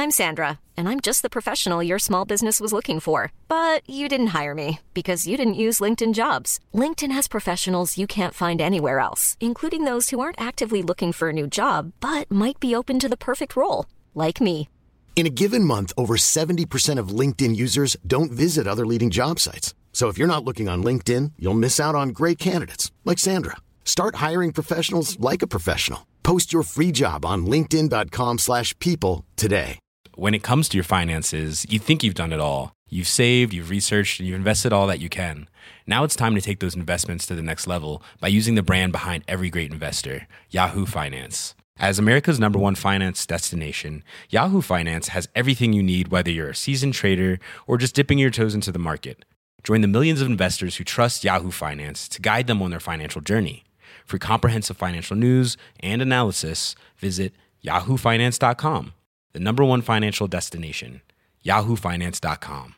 I'm Sandra, and I'm just the professional your small business was looking for. But you didn't hire me because you didn't use LinkedIn Jobs. LinkedIn has professionals you can't find anywhere else, including those who aren't actively looking for a new job, but might be open to the perfect role, like me. In a given month, over 70% of LinkedIn users don't visit other leading job sites. So if you're not looking on LinkedIn, you'll miss out on great candidates like Sandra. Start hiring professionals like a professional. Post your free job on linkedin.com/people today. When it comes to your finances, you think you've done it all. You've saved, you've researched, and you've invested all that you can. Now it's time to take those investments to the next level by using the brand behind every great investor, Yahoo Finance. As America's #1 finance destination, Yahoo Finance has everything you need, whether you're a seasoned trader or just dipping your toes into the market. Join the millions of investors who trust Yahoo Finance to guide them on their financial journey. For comprehensive financial news and analysis, visit yahoofinance.com, the #1 financial destination, yahoofinance.com.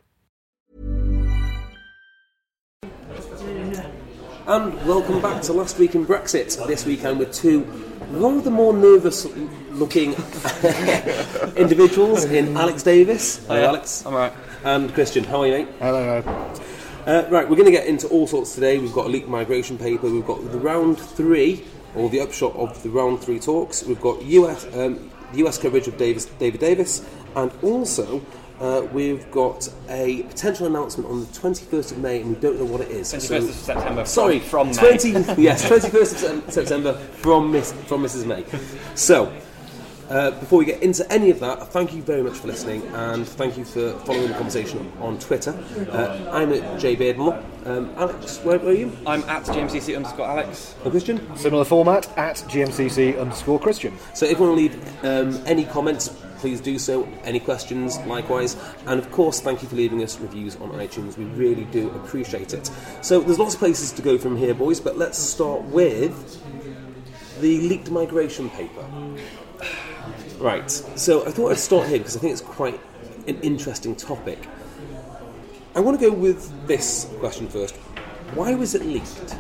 And welcome back to Last Week in Brexit. This weekend with two rather more nervous-looking individuals in Alex Davis. Hello, Alex. I'm all right. And Christian. How are you, mate? Hello. Right, we're going to get into all sorts today. We've got a leaked migration paper. We've got the round 3, or the upshot of the round 3 talks. We've got US coverage of David Davis, and also we've got a potential announcement on the 21st of May, and we don't know what it is. 21st of September. From May. 21st of September from Mrs. May. So, before we get into any of that, thank you very much for listening, and thank you for following the conversation on Twitter. I'm at J Beardmore. Alex, where are you? I'm at GMCC_Alex. And Christian? Similar format, at GMCC_Christian. So if you want to leave any comments, please do so. Any questions, likewise. And of course, thank you for leaving us reviews on iTunes. We really do appreciate it. So there's lots of places to go from here, boys, but let's start with the leaked migration paper. Right, so I thought I'd start here because I think it's quite an interesting topic. I want to go with this question first. Why was it leaked?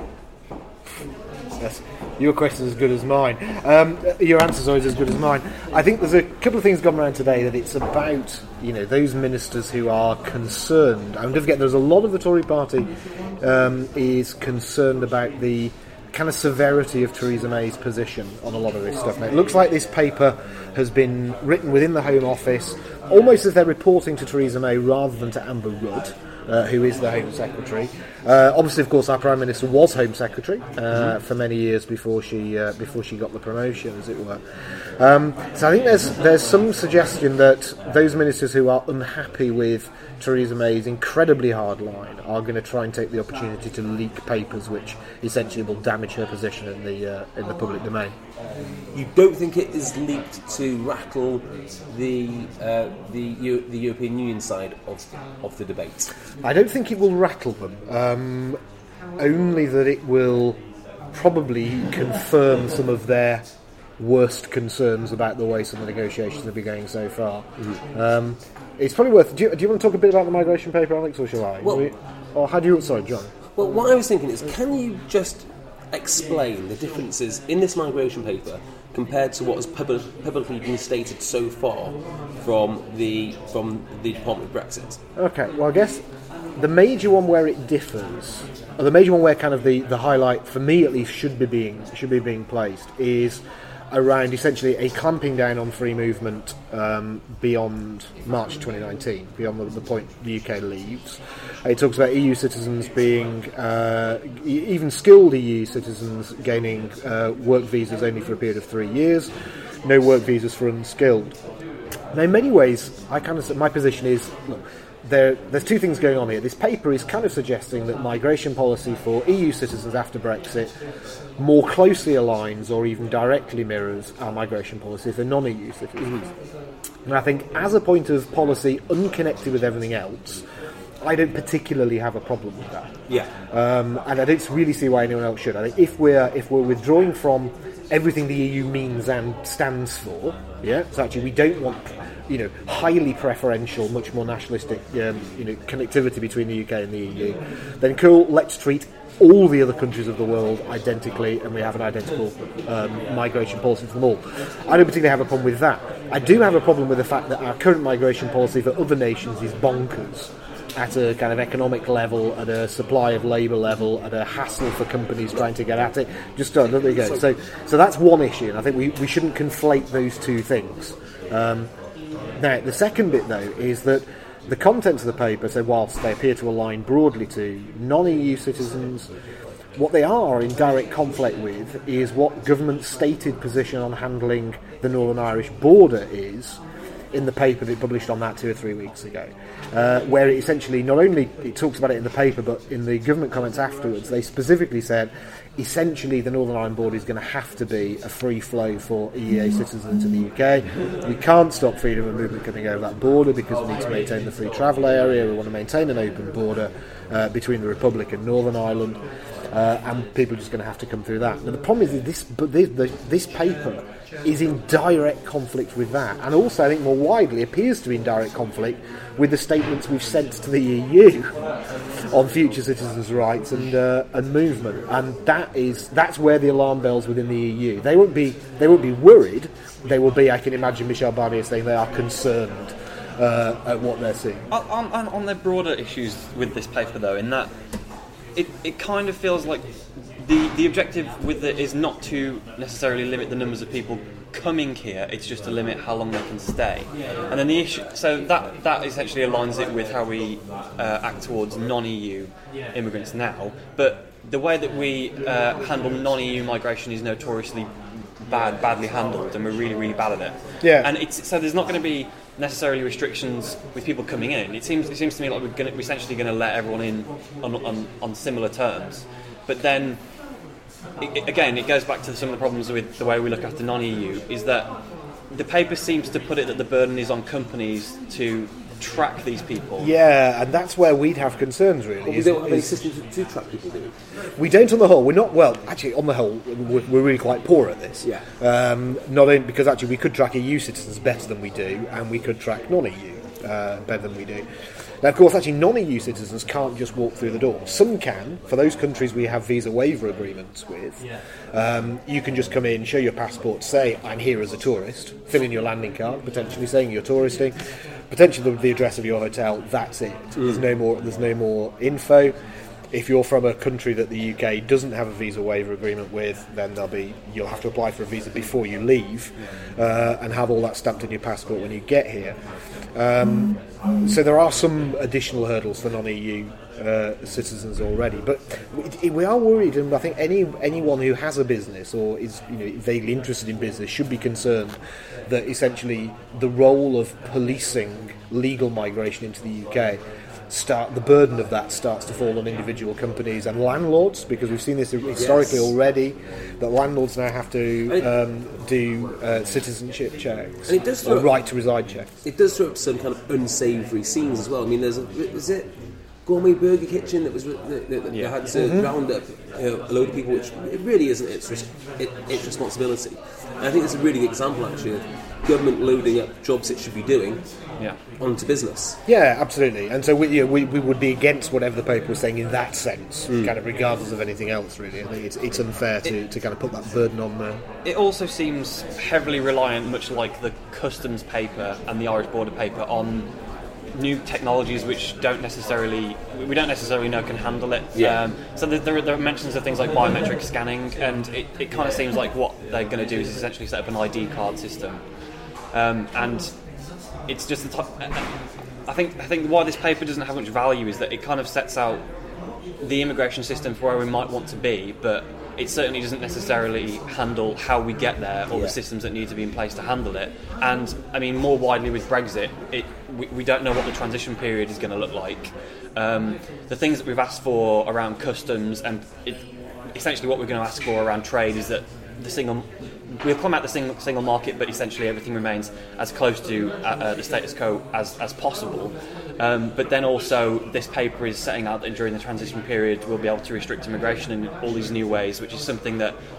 Yes, your question's as good as mine. Your answer's always as good as mine. I think there's a couple of things gone around today that it's about, those ministers who are concerned. And don't forget, there's a lot of the Tory party is concerned about the kind of severity of Theresa May's position on a lot of this stuff. Now, it looks like this paper has been written within the Home Office, almost as they're reporting to Theresa May rather than to Amber Rudd, who is the Home Secretary. Obviously, of course, our Prime Minister was Home Secretary for many years before she got the promotion, as it were. So I think there's some suggestion that those ministers who are unhappy with Theresa May's incredibly hard line are going to try and take the opportunity to leak papers which essentially will damage her position in the public domain. You don't think it is leaked to rattle the European Union side of the debate? I don't think it will rattle them. Only that it will probably confirm some of their worst concerns about the way some of the negotiations have been going so far. It's probably worth. Do you want to talk a bit about the migration paper, Alex, or shall I? Or how do you? Sorry, John. Well, what I was thinking is, can you just explain the differences in this migration paper compared to what has publicly been stated so far from the Department of Brexit? Okay. Well, I guess the major one where it differs, or the major one where kind of the highlight for me at least should be being placed is around essentially a clamping down on free movement beyond March 2019, beyond the point the UK leaves. It talks about EU citizens being, even skilled EU citizens gaining work visas only for a period of 3 years, no work visas for unskilled. Now, in many ways, my position is, look, there's two things going on here. This paper is kind of suggesting that migration policy for EU citizens after Brexit more closely aligns or even directly mirrors our migration policy for non-EU citizens. And I think as a point of policy unconnected with everything else, I don't particularly have a problem with that. Yeah. And I don't really see why anyone else should. I think if we're withdrawing from everything the EU means and stands for, so actually we don't want highly preferential, much more nationalistic, connectivity between the UK and the EU, then cool, let's treat all the other countries of the world identically, and we have an identical migration policy for them all. I don't particularly have a problem with that. I do have a problem with the fact that our current migration policy for other nations is bonkers at a kind of economic level, at a supply of labour level, at a hassle for companies trying to get at it. There you go. So that's one issue, and I think we shouldn't conflate those two things. Now, the second bit, though, is that the contents of the paper, so whilst they appear to align broadly to non-EU citizens, what they are in direct conflict with is what government's stated position on handling the Northern Irish border is in the paper they published on that 2 or 3 weeks ago, where it essentially not only it talks about it in the paper, but in the government comments afterwards, they specifically said essentially the Northern Ireland border is going to have to be a free flow for EEA citizens into the UK. We can't stop freedom of movement coming over that border because we need to maintain the free travel area. We want to maintain an open border between the Republic and Northern Ireland, and people are just going to have to come through that. Now the problem is this paper is in direct conflict with that, and also I think more widely appears to be in direct conflict with the statements we've sent to the EU on future citizens' rights and movement, and that's where the alarm bells within the EU. They won't be worried. They will be. I can imagine Michel Barnier saying they are concerned at what they're seeing. On their broader issues with this paper, though, in that it kind of feels like the objective with it is not to necessarily limit the numbers of people coming here, it's just to limit how long they can stay. And then the issue, so that essentially aligns it with how we act towards non-EU immigrants now, but the way that we handle non-EU migration is notoriously badly handled, and we're really, really bad at it. Yeah. And so there's not going to be necessarily restrictions with people coming in. It seems to me like we're essentially going to let everyone in on similar terms. But then, it goes back to some of the problems with the way we look after non-EU, is that the paper seems to put it that the burden is on companies to track these people. Yeah, and that's where we'd have concerns, really. We don't have any systems to track people, do we? We don't on the whole. We're not, well, actually, on the whole, we're really quite poor at this. Yeah. Not only because actually we could track EU citizens better than we do, and we could track non-EU better than we do. Now, of course, actually, non-EU citizens can't just walk through the door. Some can. For those countries we have visa waiver agreements with, you can just come in, show your passport, say, I'm here as a tourist, fill in your landing card, potentially saying you're touristing, potentially the address of your hotel, that's it. There's no more info. If you're from a country that the UK doesn't have a visa waiver agreement with, then you'll have to apply for a visa before you leave, and have all that stamped in your passport when you get here. So there are some additional hurdles for non-EU citizens already, but we are worried, and I think anyone who has a business or is vaguely interested in business should be concerned that essentially the role of policing legal migration into the UK, the burden of that starts to fall on individual companies and landlords, because we've seen this historically already, that landlords now have to do citizenship checks, and it does or right to reside checks. It does throw up some kind of unsavoury scenes as well. I mean, is it Gourmet Burger Kitchen that had to round up a load of people, which it really isn't its responsibility. And I think it's a really good example, actually, of government loading up jobs it should be doing onto business. Yeah, absolutely. And so we would be against whatever the paper was saying in that sense, kind of regardless of anything else, really. I think it's unfair to kind of put that burden on there. It also seems heavily reliant, much like the customs paper and the Irish border paper, on new technologies which we don't necessarily know can handle it. So there are mentions of things like biometric scanning, and it kind of seems like what they're going to do is essentially set up an ID card system, and it's just I think why this paper doesn't have much value is that it kind of sets out the immigration system for where we might want to be, but it certainly doesn't necessarily handle how we get there or the systems that need to be in place to handle it. And I mean, more widely with Brexit, we don't know what the transition period is going to look like. The things that we've asked for around customs and essentially what we're going to ask for around trade is that we'll come out the single market, but essentially everything remains as close to the status quo as possible. But then also this paper is setting out that during the transition period we'll be able to restrict immigration in all these new ways, which is something that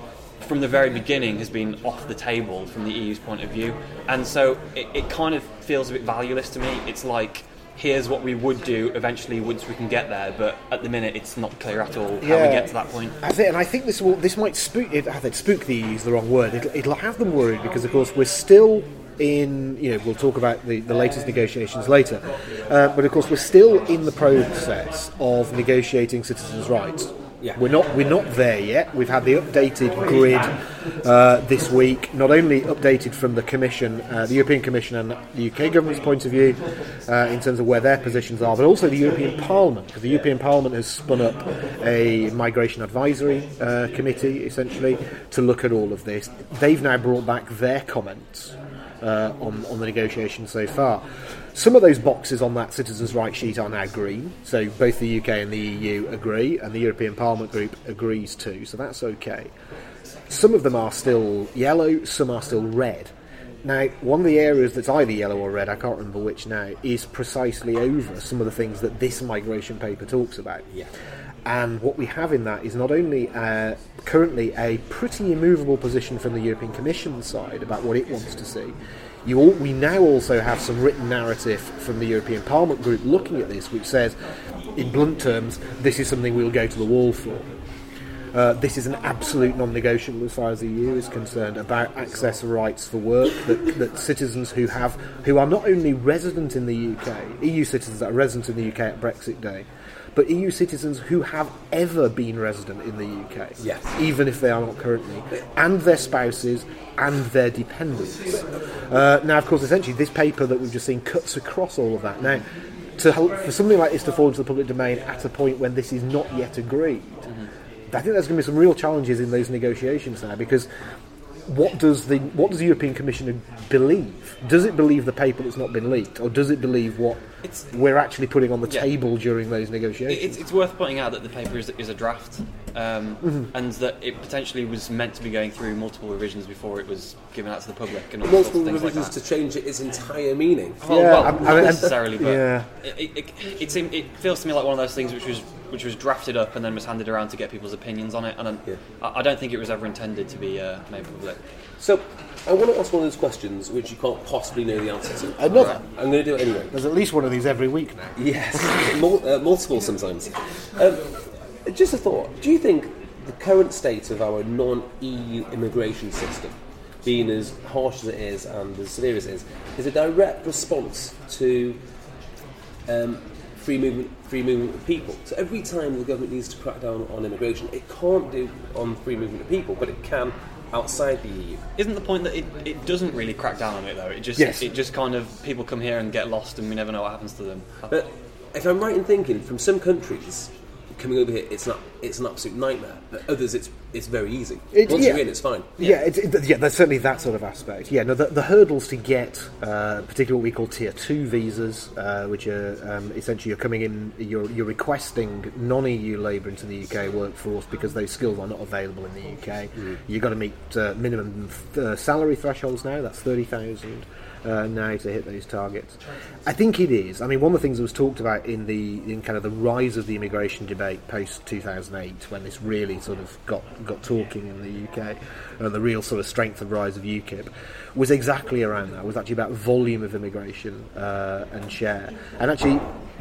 from the very beginning has been off the table from the EU's point of view, and so it kind of feels a bit valueless to me. It's like, here's what we would do eventually once we can get there, but at the minute it's not clear at all how we get to that point. I think this might spook the EU is the wrong word. It'll have them worried because, of course, we're still in, we'll talk about the latest negotiations later, but of course we're still in the process of negotiating citizens' rights. Yeah. We're not there yet. We've had the updated grid this week, not only updated from the Commission, the European Commission and the UK government's point of view in terms of where their positions are, but also the European Parliament, because the European Parliament has spun up a migration advisory committee, essentially, to look at all of this. They've now brought back their comments on the negotiations so far. Some of those boxes on that citizens' rights sheet are now green, so both the UK and the EU agree, and the European Parliament group agrees too, so that's okay. Some of them are still yellow, some are still red. Now, one of the areas that's either yellow or red, I can't remember which now, is precisely over some of the things that this migration paper talks about. Yeah. And what we have in that is not only currently a pretty immovable position from the European Commission side about what it wants to see. We now also have some written narrative from the European Parliament group looking at this, which says, in blunt terms, this is something we'll go to the wall for. This is an absolute non-negotiable as far as the EU is concerned about access rights for work that citizens who are not only resident in the UK, EU citizens that are resident in the UK at Brexit Day, but EU citizens who have ever been resident in the UK, yes, even if they are not currently, and their spouses and their dependents. Now, of course, essentially, this paper that we've just seen cuts across all of that. Now, for something like this to fall into the public domain at a point when this is not yet agreed, I think there's going to be some real challenges in those negotiations now, because what does the European Commission believe? Does it believe the paper that's not been leaked, or does it believe what we're actually putting on the table during those negotiations? It's worth pointing out that the paper is a draft, and that it potentially was meant to be going through multiple revisions before it was given out to the public. And all multiple sorts of things revisions like that. to change its entire meaning. Not necessarily, but yeah. It feels to me like one of those things which was drafted up and then was handed around to get people's opinions on it, and I don't think it was ever intended to be made public. So, I want to ask one of those questions which you can't possibly know the answer to. Another? I'm going to do it anyway. There's at least one of these every week now. Yes, multiple sometimes. Just a thought, do you think the current state of our non-EU immigration system, being as harsh as it is and as severe as it is a direct response to free movement of people? So every time the government needs to crack down on immigration, it can't do on free movement of people, but it can outside the EU. Isn't the point that it doesn't really crack down on it though? It just kind of, people come here and get lost and we never know what happens to them. But if I'm right in thinking, from some countries coming over here, it's an absolute nightmare. But others, it's very easy. Once you're in, it's fine. Yeah, there's certainly that sort of aspect. Yeah, no, the hurdles to get, particularly what we call Tier 2 visas, which are essentially you're coming in, you're requesting non-EU labour into the UK workforce because those skills are not available in the UK. You've got to meet minimum salary thresholds now. That's 30,000. Now to hit those targets. I think it is. I mean, one of the things that was talked about in kind of the rise of the immigration debate post 2008, when this really sort of got talking in the UK, and the real sort of strength and rise of UKIP, was exactly around that. It was actually about volume of immigration and share. And actually,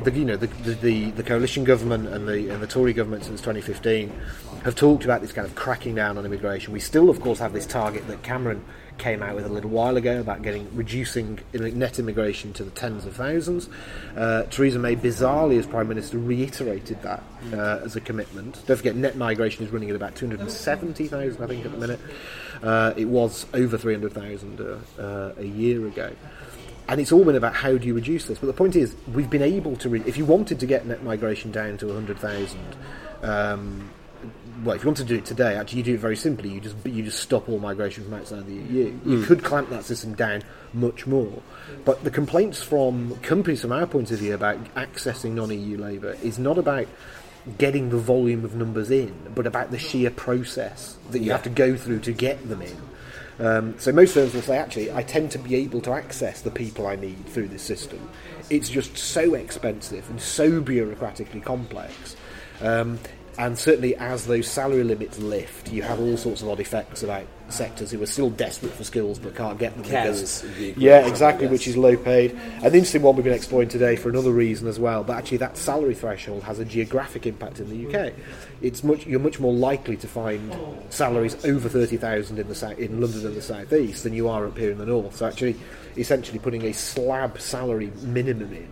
the coalition government and the Tory government since 2015 have talked about this kind of cracking down on immigration. We still, of course, have this target that Cameron came out with a little while ago about reducing net immigration to the tens of thousands. Theresa May, bizarrely, as Prime Minister, reiterated that as a commitment. Don't forget, net migration is running at about 270,000, I think, at the minute. It was over 300,000 a year ago. And it's all been about how do you reduce this. But the point is, we've been able to... if you wanted to get net migration down to 100,000... well, if you want to do it today, actually, you do it very simply. You just stop all migration from outside the EU. You could clamp that system down much more. But the complaints from companies, from our point of view, about accessing non-EU labour is not about getting the volume of numbers in, but about the sheer process that you have to go through to get them in. So most firms will say, actually, I tend to be able to access the people I need through this system. It's just so expensive and so bureaucratically complex. And certainly as those salary limits lift, you have all sorts of odd effects about sectors who are still desperate for skills but can't get them. Yeah, exactly, which is low paid. And the interesting one we've been exploring today for another reason as well, but actually that salary threshold has a geographic impact in the UK. You're much more likely to find salaries over 30,000 in London and the South East than you are up here in the North. So actually, essentially putting a slab salary minimum in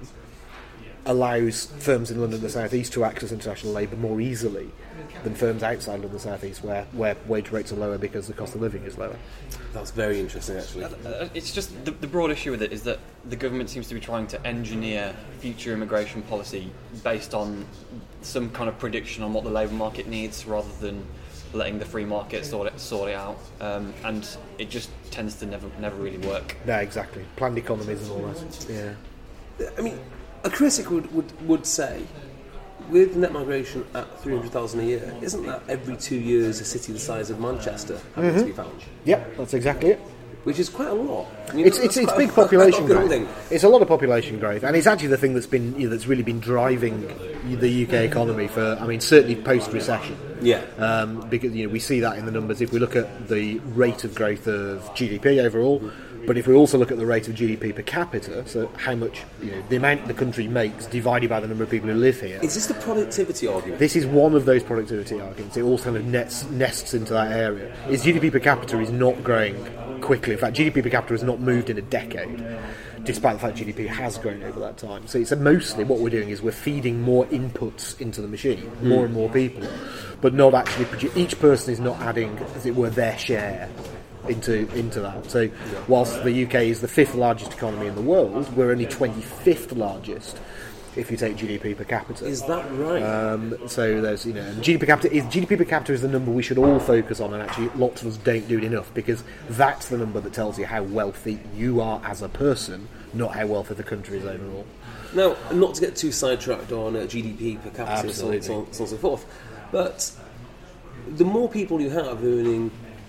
allows firms in London and the South East to access international labour more easily than firms outside London and the South East where wage rates are lower because the cost of living is lower. That's very interesting, actually. It's just the broad issue with it is that the government seems to be trying to engineer future immigration policy based on some kind of prediction on what the labour market needs rather than letting the free market sort it out, and it just tends to never really work. No, exactly. Planned economies and all that. Yeah. I mean, a critic would say, with net migration at 300,000 a year, isn't that every 2 years a city the size of Manchester having to be found? Yep, that's exactly it. Which is quite a lot. It's big population growth. It's a lot of population growth, and it's actually the thing that's really been driving the UK economy for, certainly post-recession. Yeah. Because we see that in the numbers. If we look at the rate of growth of GDP overall, but if we also look at the rate of GDP per capita, so how much the amount the country makes divided by the number of people who live here. Is this the productivity argument? This is one of those productivity arguments. It all kind of nests into that area. Is GDP per capita is not growing quickly. In fact, GDP per capita has not moved in a decade, despite the fact GDP has grown over that time. So it's mostly what we're doing is we're feeding more inputs into the machine, more and more people, but not actually each person is not adding, as it were, their share into that. So whilst the UK is the 5th largest economy in the world, we're only 25th largest if you take GDP per capita. Is that right? So there's GDP per capita is the number we should all focus on, and actually lots of us don't do it enough, because that's the number that tells you how wealthy you are as a person, not how wealthy the country is overall. Now, not to get too sidetracked on GDP per capita and so on and so forth, but the more people you have earning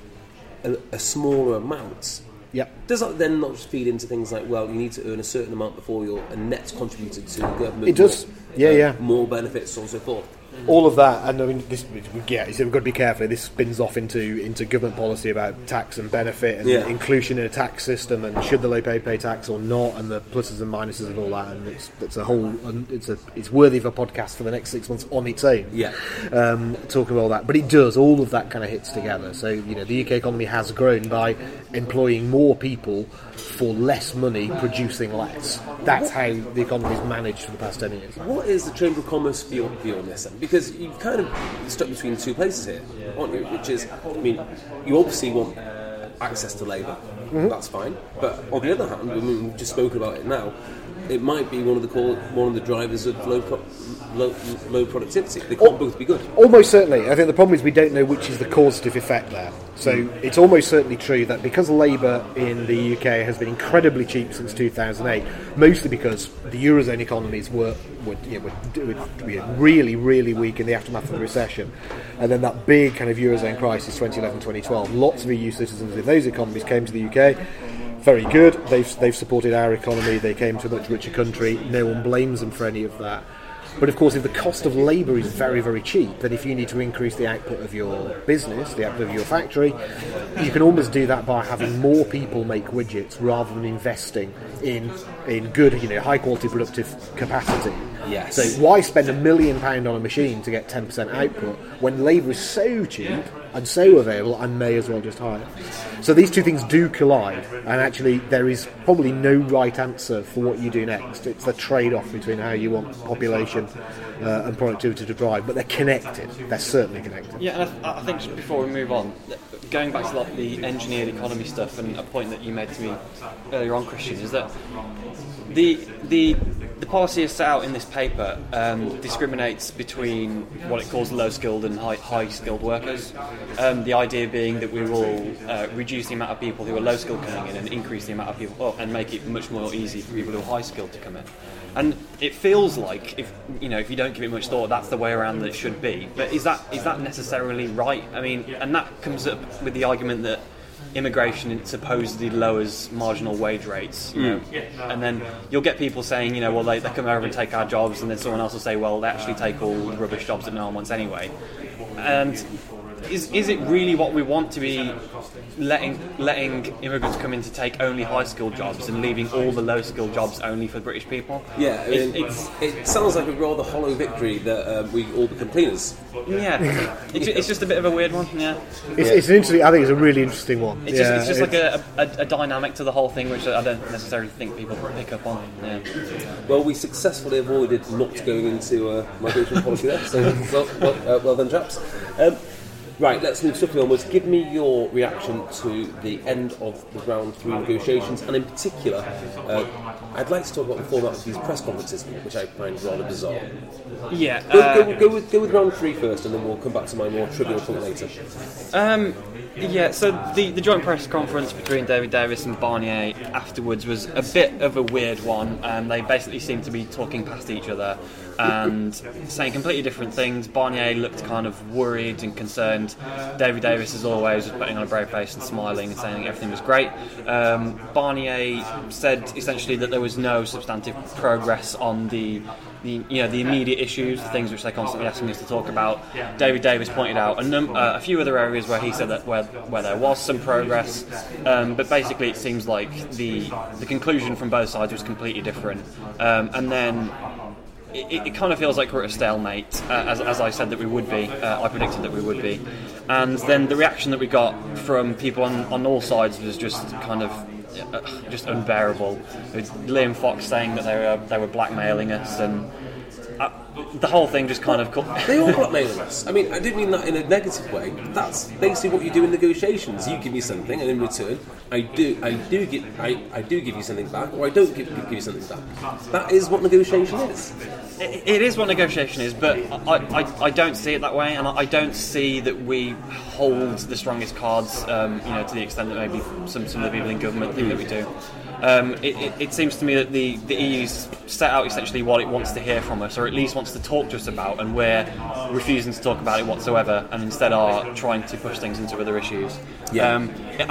a smaller amount, does that then not just feed into things like, well, you need to earn a certain amount before you're a net contributor to the government? It does, more benefits, so on and so forth. All of that, and so we've got to be careful. This spins off into government policy about tax and benefit and inclusion in a tax system, and should the low paid pay tax or not, and the pluses and minuses of all that. And it's worthy of a podcast for the next 6 months on its own. Talking about all that, but it does. All of that kind of hits together. So the UK economy has grown by employing more people for less money, producing less. That's how the economy's managed for the past 10 years. What is the Chamber of Commerce view on this then? Because you've kind of stuck between two places here, aren't you? Which is, you obviously want access to labour, that's fine. But on the other hand, we've just spoken about it now, it might be one of the drivers of low productivity. They can't both be good. Almost certainly. I think the problem is we don't know which is the causative effect there. So it's almost certainly true that because labour in the UK has been incredibly cheap since 2008, mostly because the Eurozone economies were really, really weak in the aftermath of the recession, and then that big kind of Eurozone crisis 2011-2012, lots of EU citizens in those economies came to the UK. Very good. They've supported our economy. They came to a much richer country. No one blames them for any of that. But of course, if the cost of labour is very, very cheap, then if you need to increase the output of your business, the output of your factory, you can almost do that by having more people make widgets rather than investing in good, high quality productive capacity. Yes. So why spend £1 million on a machine to get 10% output when labour is so cheap and so available and may as well just hire? So these two things do collide, and actually there is probably no right answer for what you do next. It's the trade-off between how you want population and productivity to drive, but they're connected. They're certainly connected. Yeah, and I think just before we move on, going back to the engineered economy stuff, and a point that you made to me earlier on, Christian, is that the policy is set out in this paper discriminates between what it calls low-skilled and high-skilled workers. The idea being that we will reduce the amount of people who are low-skilled coming in and increase the amount of people, and make it much more easy for people who are high-skilled to come in. And it feels like if you don't give it much thought, that's the way around that it should be. But is that necessarily right? And that comes up with the argument that immigration supposedly lowers marginal wage rates, you know, and then you'll get people saying, you know, well, they come over and take our jobs, and then someone else will say, well, they actually take all the rubbish jobs that no one wants anyway. And is it really what we want to be letting immigrants come in to take only high-skilled jobs and leaving all the low-skilled jobs only for British people? Yeah, I mean, it sounds like a rather hollow victory that we all become cleaners. Yeah, it's just a bit of a weird one. Yeah, it's an interesting. I think it's a really interesting one. It's just like a dynamic to the whole thing, which I don't necessarily think people pick up on. Yeah. Well, we successfully avoided not going into migration policy there. So well done, chaps. Right, let's move swiftly onwards. Give me your reaction to the end of the round 3 negotiations, and in particular, I'd like to talk about the format of these press conferences, which I find rather bizarre. Yeah. Go with round 3 first, and then we'll come back to my more trivial point later. Yeah, so the joint press conference between David Davis and Barnier afterwards was a bit of a weird one. They basically seemed to be talking past each other and saying completely different things. Barnier looked kind of worried and concerned. David Davis, as always, was putting on a brave face and smiling and saying everything was great. Barnier said essentially that there was no substantive progress on the immediate issues, the things which they're constantly asking us to talk about. David Davis pointed out a few other areas where he said that where there was some progress, but basically it seems like the conclusion from both sides was completely different. And then it kind of feels like we're at a stalemate, as I said that we would be. I predicted that we would be. And then the reaction that we got from people on all sides was just kind of just unbearable. With Liam Fox saying that they were blackmailing us, and the whole thing just kind of... They all blackmailing us. I mean, I didn't mean that in a negative way. That's basically what you do in negotiations. You give me something, and in return, I do give you something back, or I don't give you something back. That is what negotiation is. It is what negotiation is, but I don't see it that way, and I don't see that we hold the strongest cards, to the extent that maybe some of the people in government think that we do. It seems to me that the EU's set out essentially what it wants to hear from us, or at least wants to talk to us about, and we're refusing to talk about it whatsoever, and instead are trying to push things into other issues. Yeah.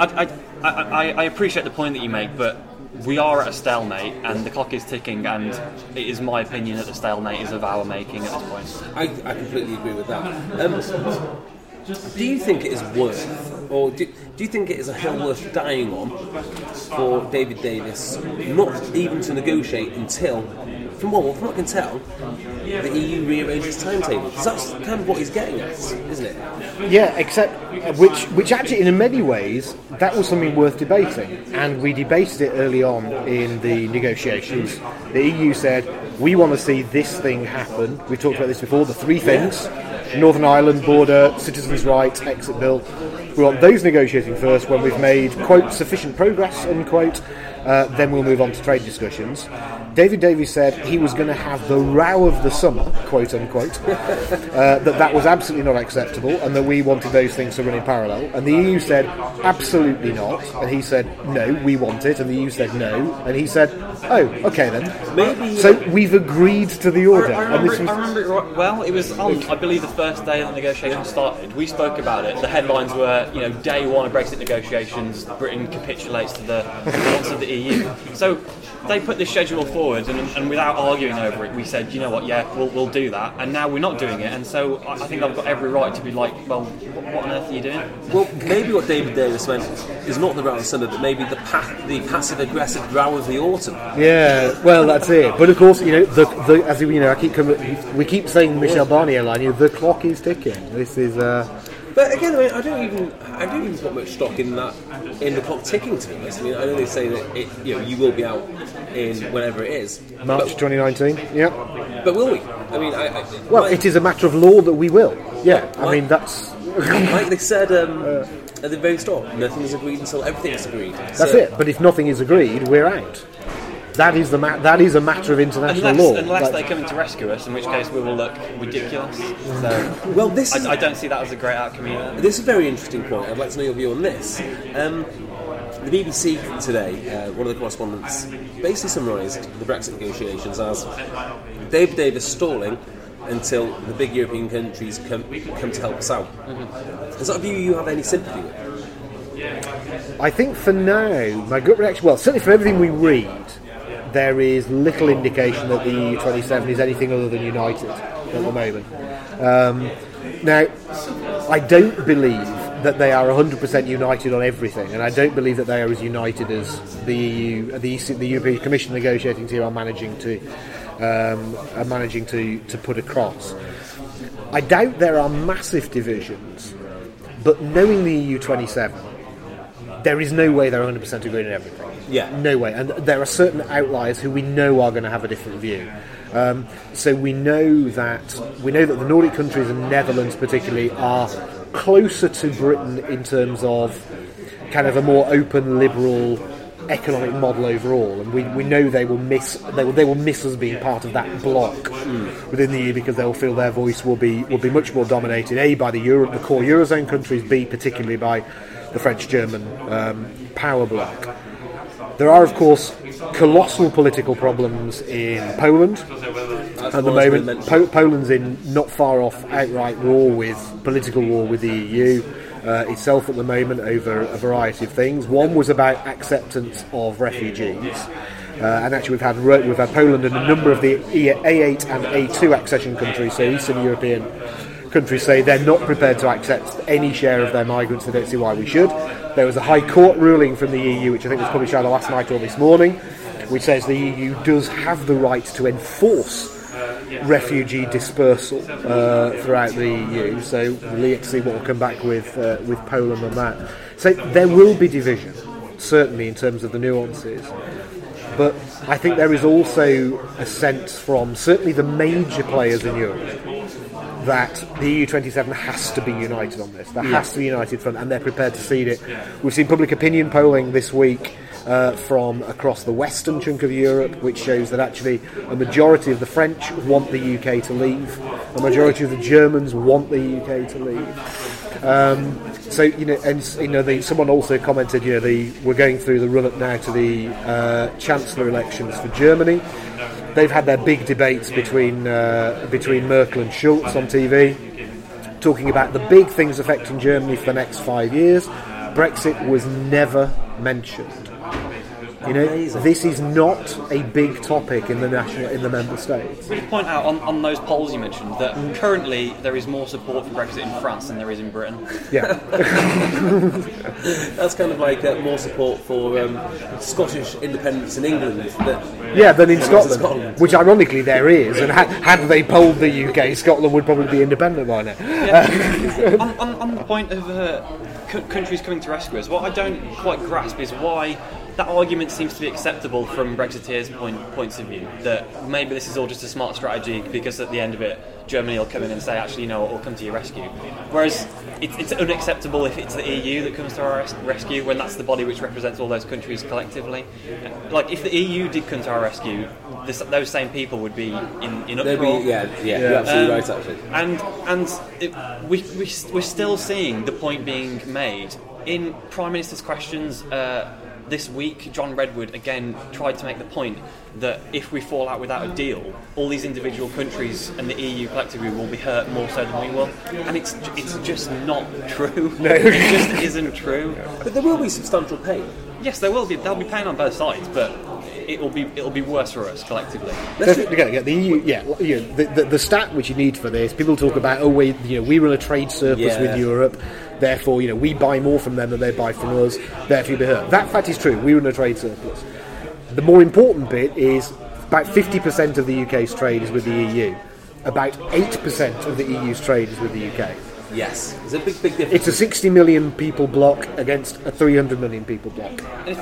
I appreciate the point that you make, but we are at a stalemate, and the clock is ticking, and it is my opinion that the stalemate is of our making at this point. I completely agree with that. Do you think it is worth, or do you think it is a hill worth dying on for David Davis not even to negotiate until, from what I can tell, the EU rearranges timetable? Because that's kind of what he's getting at, isn't it? Yeah, except which actually, in many ways, that was something worth debating, and we debated it early on in the negotiations. The EU said, we want to see this thing happen. We've talked about this before, the 3 things. Northern Ireland border, citizens' rights, exit bill. We want those negotiating first. When we've made, quote, sufficient progress, unquote, then we'll move on to trade discussions. David Davies said he was going to have the row of the summer, quote unquote, that was absolutely not acceptable, and that we wanted those things to run in parallel. And the EU said absolutely not, and he said no, we want it, and the EU said no, and he said, oh, okay then. Maybe. So we've agreed to the order. I remember it right. Well, it was on, I believe, the first day that the negotiations started. We spoke about it. The headlines were, day 1 of Brexit negotiations, Britain capitulates to the wants of the EU. So they put this schedule forward, and without arguing over it, we said, you know what, yeah, we'll do that. And now we're not doing it, and so I think I've got every right to be like, well, what on earth are you doing? Well, maybe what David Davis meant is not the row of the summer, but maybe the passive-aggressive row of the autumn. Yeah, well, that's it. But of course, as we keep saying Michel Barnier line, the clock is ticking. This is. But again, I don't even put much stock in the clock ticking, to be honest. I mean, I know they say that you will be out in whenever it is. March 2019, yeah. But will we? I mean, it is a matter of law that we will. Yeah, I mean, that's... like they said at the very start, nothing is agreed until everything is agreed. That's it, but if nothing is agreed, we're out. That is a matter of international law. Unless they come in to rescue us, in which case we will look ridiculous. So, well, I don't see that as a great outcome either. This is a very interesting point. I'd like to know your view on this. The BBC today, one of the correspondents, basically summarised the Brexit negotiations as David Davis stalling until the big European countries come to help us out. Mm-hmm. Is that a view you have any sympathy with? I think for now, my gut reaction, well, certainly from everything we read, there is little indication that the EU27 is anything other than united at the moment. Now, I don't believe that they are 100% united on everything, and I don't believe that they are as united as the EU, the European Commission negotiating team are managing to put across. I doubt there are massive divisions, but knowing the EU27, there is no way they're 100% agreed on everything. Yeah. No way. And there are certain outliers who we know are going to have a different view. So we know that the Nordic countries and Netherlands particularly are closer to Britain in terms of kind of a more open, liberal economic model overall, and we know they will miss us being part of that bloc within the EU, because they will feel their voice will be much more dominated, A, by the core Eurozone countries, B, particularly by the French-German power bloc. There are, of course, colossal political problems in Poland at the moment. Poland's in not far off outright political war with the EU itself at the moment over a variety of things. One was about acceptance of refugees, and actually we've had Poland and a number of the A8 and A2 accession countries, so Eastern European countries, say they're not prepared to accept any share of their migrants. They don't see why we should. There was a High Court ruling from the EU, which I think was published either last night or this morning, which says the EU does have the right to enforce refugee dispersal throughout the EU. So let's see what will come back with Poland on that. So there will be division, certainly in terms of the nuances. But I think there is also a sense from certainly the major players in Europe that the EU27 has to be united on this. There has to be a united front, and they're prepared to cede it. We've seen public opinion polling this week from across the western chunk of Europe, which shows that actually a majority of the French want the UK to leave, a majority of the Germans want the UK to leave. Someone also commented, we're going through the run-up now to the Chancellor elections for Germany. They've had their big debates between Merkel and Schulz on TV, talking about the big things affecting Germany for the next 5 years. Brexit was never mentioned. This is not a big topic in the member states. We point out on those polls you mentioned that currently there is more support for Brexit in France than there is in Britain. Yeah, that's kind of like more support for Scottish independence in England than in Scotland, which ironically there is. And had they polled the UK, Scotland would probably be independent by now. Yeah. on the point of countries coming to rescue us, what I don't quite grasp is why that argument seems to be acceptable from Brexiteers' points of view, that maybe this is all just a smart strategy because at the end of it Germany will come in and say, actually, we'll come to your rescue. Whereas it's unacceptable if it's the EU that comes to our rescue, when that's the body which represents all those countries collectively. Like, if the EU did come to our rescue, those same people would be in uproar. You're absolutely right, actually. And we're still seeing the point being made in Prime Minister's questions. This week, John Redwood again tried to make the point that if we fall out without a deal, all these individual countries and the EU collectively will be hurt more so than we will. And it's just not true. No. It just isn't true. But there will be substantial pain. Yes, there will be. There'll be pain on both sides, but it'll be worse for us collectively. The EU, the stat which you need for this, people talk about, we run a trade surplus with Europe. Therefore, we buy more from them than they buy from us. Therefore, you'll be hurt. That fact is true. We run a trade surplus. The more important bit is about 50% of the UK's trade is with the EU. About 8% of the EU's trade is with the UK. Yes, there's a big difference. It's a 60 million people bloc against a 300 million people bloc.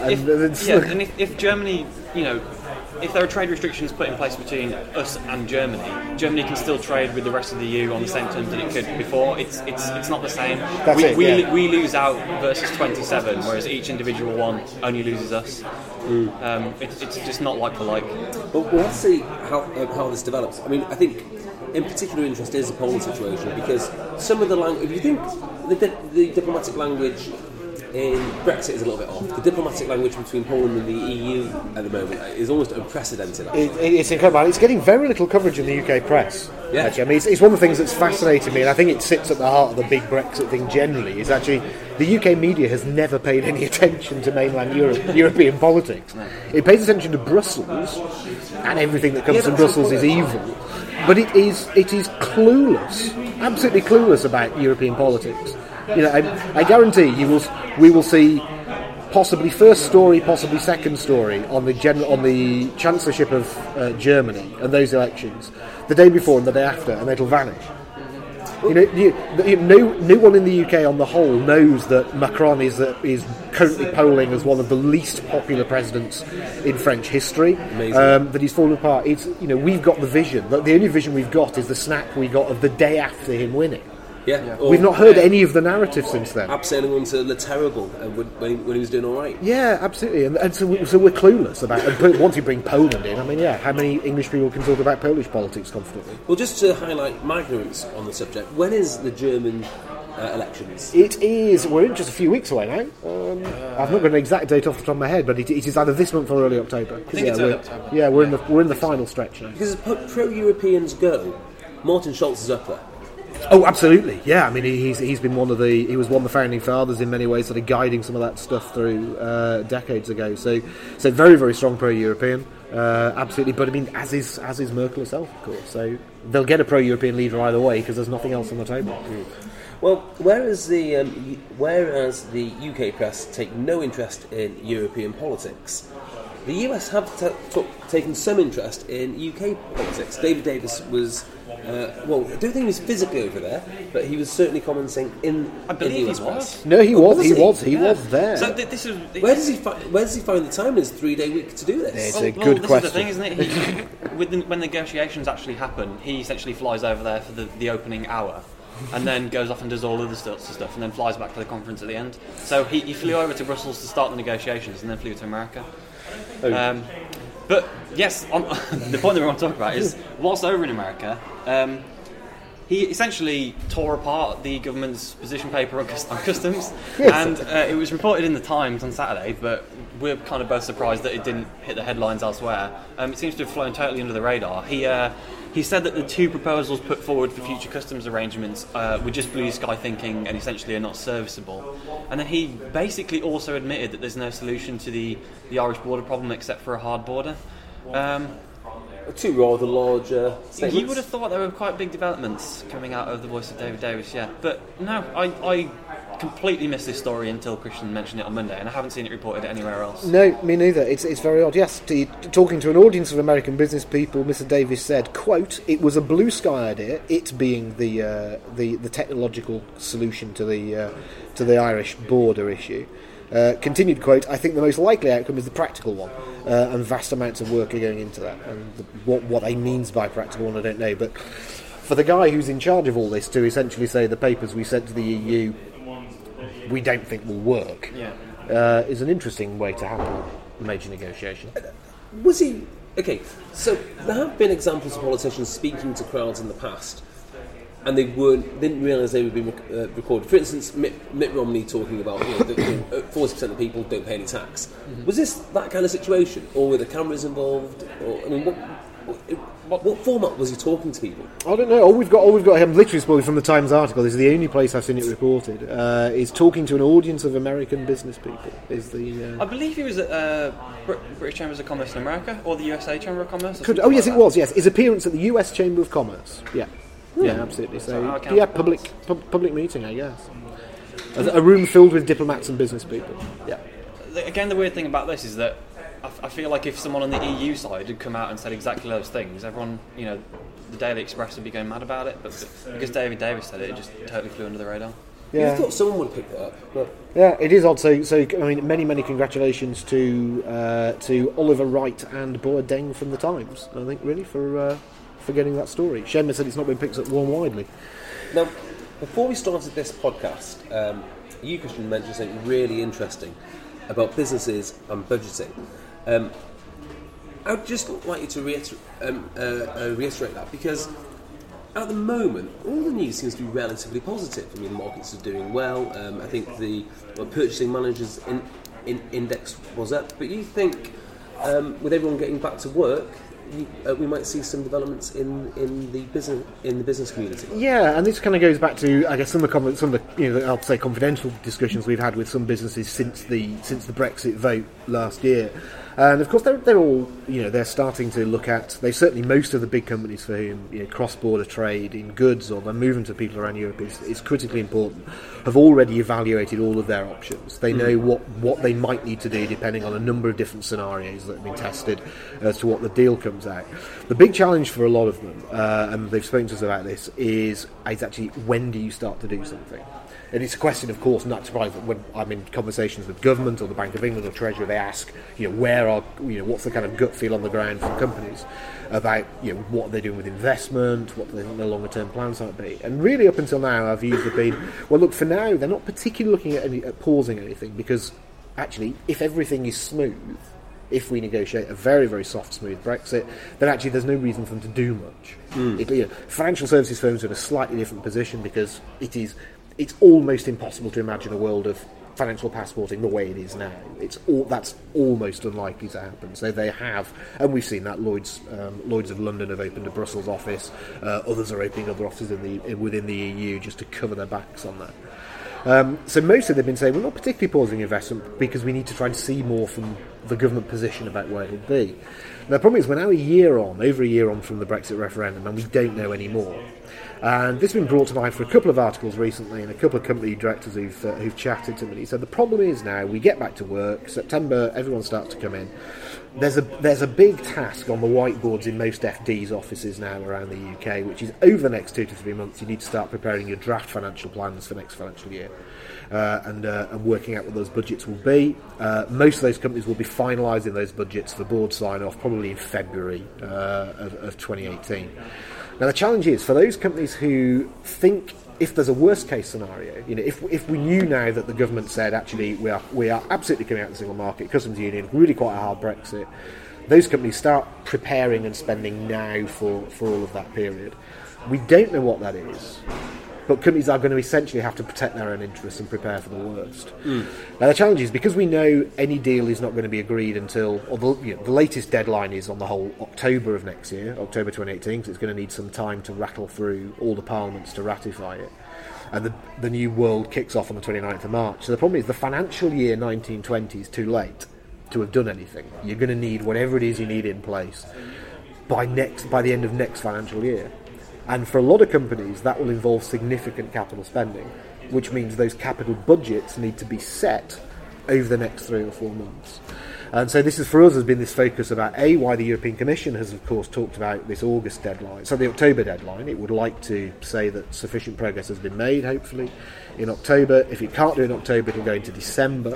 If Germany, if there are trade restrictions put in place between us and Germany can still trade with the rest of the EU on the same terms that it could before. It's not the same. We lose out versus 27, whereas each individual one only loses us. It's just not like for like. Well, let's see how this develops. I mean, I think in particular interest is the Poland situation, because some of the language, if you think the diplomatic language in Brexit is a little bit off. The diplomatic language between Poland and the EU at the moment is almost unprecedented. It's incredible. It's getting very little coverage in the UK press. Yeah. Actually, I mean, it's one of the things that's fascinated me, and I think it sits at the heart of the big Brexit thing generally, is actually the UK media has never paid any attention to mainland European politics. It pays attention to Brussels, and everything that comes from Brussels is evil. But it is clueless, absolutely clueless about European politics. I guarantee we will see possibly first story, possibly second story on the Chancellorship of Germany and those elections the day before and the day after, and it'll vanish. No one in the UK on the whole knows that Macron is currently polling as one of the least popular presidents in French history. That he's fallen apart. We've got the vision. The only vision we've got is the snap we got of the day after him winning. Yeah. We've not heard any of the narrative since then. Abseiling onto Le Terrible when he was doing all right. Yeah, absolutely. And so we're clueless about it. And once you bring Poland in, how many English people can talk about Polish politics confidently? Well, just to highlight my ignorance on the subject, when is the German elections? It is. We're in just a few weeks away now. I've not got an exact date off the top of my head, but it is either this month or early October. I think it's early October. Yeah, we're in the final stretch now. Because as pro-Europeans go, Martin Schulz is up there. Oh, absolutely. Yeah, I mean, he's been one of the founding fathers in many ways, sort of guiding some of that stuff through decades ago. So very, very strong pro-European, absolutely. But I mean, as is Merkel herself, of course. So they'll get a pro-European leader either way because there's nothing else on the table. Well, whereas the UK press take no interest in European politics, the US have taken some interest in UK politics. David Davis was, I don't think he was physically over there, but he was certainly commenting in the US press. No, he was there. So this is where does he find the time in his 3-day week to do this? It's a good question. This is the thing, isn't it? When negotiations actually happen, he essentially flies over there for the opening hour. And then goes off and does all other stuff, and then flies back to the conference at the end. So he flew over to Brussels to start the negotiations, and then flew to America. But yes, the point that we want to talk about is, whilst over in America, he essentially tore apart the government's position paper on customs, and it was reported in the Times on Saturday, but we're kind of both surprised that it didn't hit the headlines elsewhere. It seems to have flown totally under the radar. He said that the two proposals put forward for future customs arrangements were just blue sky thinking and essentially are not serviceable. And then he basically also admitted that there's no solution to the Irish border problem except for a hard border. Two rather large statements. You would have thought there were quite big developments coming out of the voice of David Davis, yeah. But no, I completely missed this story until Christian mentioned it on Monday, and I haven't seen it reported anywhere else. No, me neither. It's very odd. Yes, talking to an audience of American business people, Mr. Davis said, quote, "It was a blue sky idea, it being the technological solution to the Irish border issue." Continued quote, "I think the most likely outcome is the practical one, and vast amounts of work are going into that." And what he means by practical one, I don't know. But for the guy who's in charge of all this to essentially say the papers we sent to the EU we don't think will work, is an interesting way to handle a major negotiation. Was he... Okay, so there have been examples of politicians speaking to crowds in the past, and they didn't realise they were being recorded. For instance, Mitt Romney talking about 40% of people don't pay any tax. Mm-hmm. Was this that kind of situation, or were the cameras involved? Or, I mean, what format was he talking to people? I don't know. All we've got. I'm literally spoiling from the Times article. This is the only place I've seen it reported. Is talking to an audience of American business people. I believe he was at British Chambers of Commerce in America, or the USA Chamber of Commerce. Yes, it was. Yes, his appearance at the US Chamber of Commerce. Yeah. Yeah, absolutely. So, public meeting, I guess. A room filled with diplomats and business people. Yeah. Again, the weird thing about this is that I feel like if someone on the EU side had come out and said exactly those things, everyone, the Daily Express would be going mad about it. But because David Davis said it, it just totally flew under the radar. Yeah. I thought someone would pick that up. But yeah, it is odd. So I mean, many congratulations to Oliver Wright and Boateng from the Times. I think really for getting that story. Shema said it's not been picked up more widely. Now, before we started this podcast, you, Christian, mentioned something really interesting about businesses and budgeting. I'd just like you to reiterate that, because at the moment, all the news seems to be relatively positive. I mean, the markets are doing well. I think the purchasing managers index was up. But you think, with everyone getting back to work, we might see some developments in the business community. Yeah, and this kind of goes back to, I guess, some of the I'll say confidential discussions we've had with some businesses since the Brexit vote last year. And of course, they're all, they're starting to look at. Certainly most of the big companies for whom cross-border trade in goods or the movement of people around Europe is critically important, have already evaluated all of their options. They know what they might need to do depending on a number of different scenarios that have been tested as to what the deal comes out. The big challenge for a lot of them, and they've spoken to us about this, is actually when do you start to do something? And it's a question, of course, not surprised that when I'm in conversations with government or the Bank of England or Treasury, they ask, what's the kind of gut feel on the ground from companies about, what they're doing with investment, what their longer-term plans might be. And really, up until now, our views have been, well, look, for now, they're not particularly looking at pausing anything, because actually, if everything is smooth, if we negotiate a very, very soft, smooth Brexit, then actually there's no reason for them to do much. Financial services firms are in a slightly different position because it's almost impossible to imagine a world of financial passporting the way it is now. That's almost unlikely to happen. So they have, and we've seen that Lloyd's of London have opened a Brussels office. Others are opening other offices within the EU just to cover their backs on that. So mostly they've been saying we're not particularly pausing investment because we need to try and see more from the government position about where it'll be. Now, the problem is we're now over a year on from the Brexit referendum, and we don't know any more. And this has been brought to mind for a couple of articles recently and a couple of company directors who've chatted to me. So the problem is now we get back to work, September, everyone starts to come in. There's a big task on the whiteboards in most FD's offices now around the UK, which is over the next 2 to 3 months you need to start preparing your draft financial plans for next financial year and working out what those budgets will be. Most of those companies will be finalising those budgets for board sign-off probably in February of 2018. Now the challenge is for those companies who think if there's a worst case scenario, if we knew now that the government said actually we are absolutely coming out of the single market, customs union, really quite a hard Brexit, those companies start preparing and spending now for all of that period. We don't know what that is, but companies are going to essentially have to protect their own interests and prepare for the worst. Now the challenge is because we know any deal is not going to be agreed until, or the latest deadline is on the whole October of next year, October 2018, because it's going to need some time to rattle through all the parliaments to ratify it. And the new world kicks off on the 29th of March. So the problem is the financial year 1920 is too late to have done anything. You're going to need whatever it is you need in place by the end of next financial year. And for a lot of companies, that will involve significant capital spending, which means those capital budgets need to be set over the next 3 or 4 months. And so this is, for us, has been this focus about, why the European Commission has, of course, talked about this August deadline. So the October deadline, it would like to say that sufficient progress has been made, hopefully, in October. If it can't do it in October, it'll go into December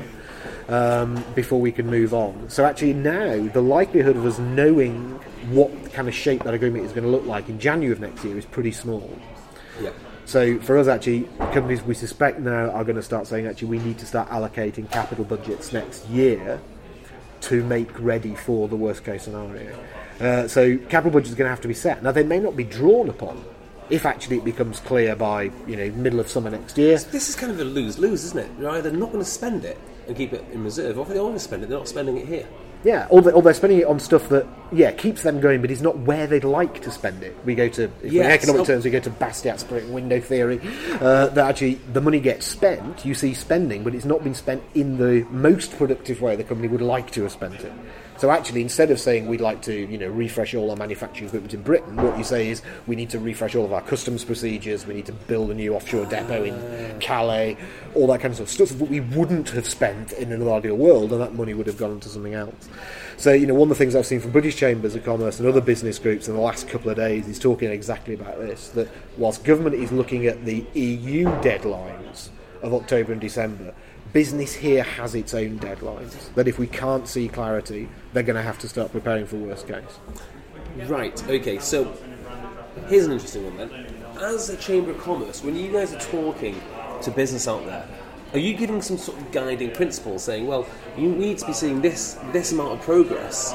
before we can move on. So actually now, the likelihood of us knowing what kind of shape that agreement is going to look like in January of next year is pretty small. Yeah. So for us, actually, companies we suspect now are going to start saying, actually, we need to start allocating capital budgets next year to make ready for the worst case scenario. So capital budgets are going to have to be set. Now, they may not be drawn upon if actually it becomes clear by middle of summer next year. This is kind of a lose-lose, isn't it? You're either not going to spend it and keep it in reserve, or if they want to spend it, they're not spending it here. Yeah, or they're spending it on stuff that, keeps them going, but is not where they'd like to spend it. We go to, in economic terms, we go to Bastiat's spring window theory, that actually the money gets spent, you see spending, but it's not been spent in the most productive way the company would like to have spent it. So actually, instead of saying we'd like to, refresh all our manufacturing equipment in Britain, what you say is we need to refresh all of our customs procedures, we need to build a new offshore depot in Calais, all that kind of stuff that we wouldn't have spent in an ideal world, and that money would have gone into something else. So, one of the things I've seen from British Chambers of Commerce and other business groups in the last couple of days is talking exactly about this, that whilst government is looking at the EU deadlines of October and December, business here has its own deadlines, that if we can't see clarity, they're going to have to start preparing for worst case. Right, okay, so here's an interesting one then. As a Chamber of Commerce, when you guys are talking to business out there, are you giving some sort of guiding principles saying, well, you need to be seeing this amount of progress,